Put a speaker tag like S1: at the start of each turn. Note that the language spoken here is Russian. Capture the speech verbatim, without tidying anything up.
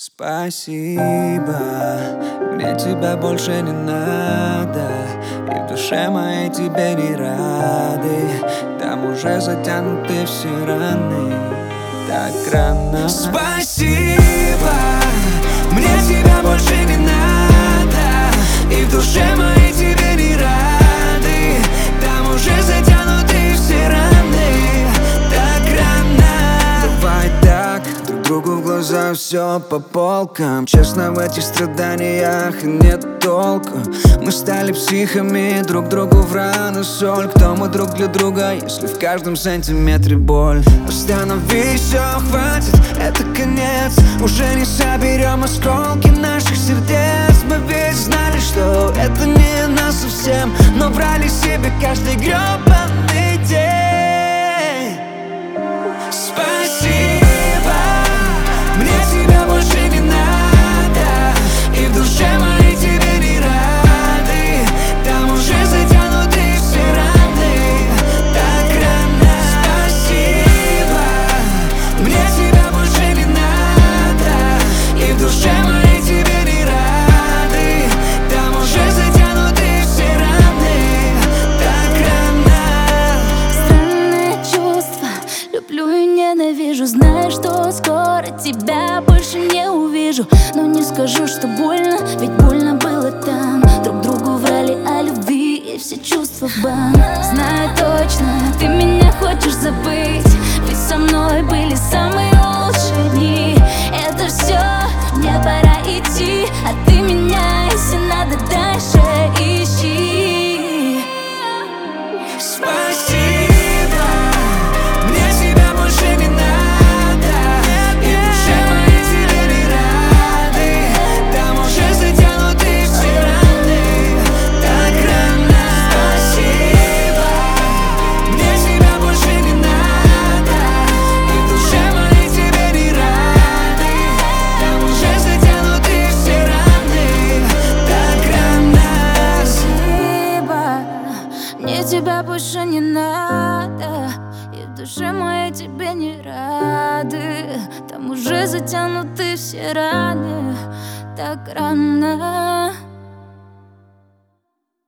S1: Спасибо, мне тебя больше не надо, и в душе моей тебе не рады. Там уже затянуты все раны, так рано. Спасибо, мне тебя больше не надо, и в душе моей тебе не рады. Там уже затянуты все раны, так рано. Бывает так, друг другу в глаза все по полкам. Честно, в этих страданиях нет толку. Мы стали психами, друг другу в рану соль. Кто мы друг для друга, если в каждом сантиметре боль? Остановись, все, хватит, это конец. Уже не соберем осколки наших сердец. Мы ведь знали, что это не нас совсем, но врали себе каждый гребаный день. Спасибо, мне тебя больше не надо, и в душе моей тебе не рады. Там уже затянуты все раны, так рано. Спасибо, мне тебя больше не надо, и в душе моей тебе не рады. Там уже затянуты все раны, так рано.
S2: Странное чувство, люблю и ненавижу. Знаю, что скоро тебя больше не увижу, но не скажу, что больно, ведь больно было там. Друг другу врали о любви, и все чувства в бан. Знаю точно, ты меня хочешь забыть, ведь со мной были самые лучшие дни. Это все, мне пора идти, а ты меня, если надо, дальше ищи.
S1: Спасибо, мне тебя больше не надо, и в душе моей тебе не рады. Там уже затянуты все раны, так рано. Спасибо, мне тебя больше не надо, и в душе моей тебе не рады. Там уже затянуты все раны, так рано.
S2: Спасибо, мне тебя больше не надо, и в душе моей тебе не рады. Там уже затянуты все раны, так рано.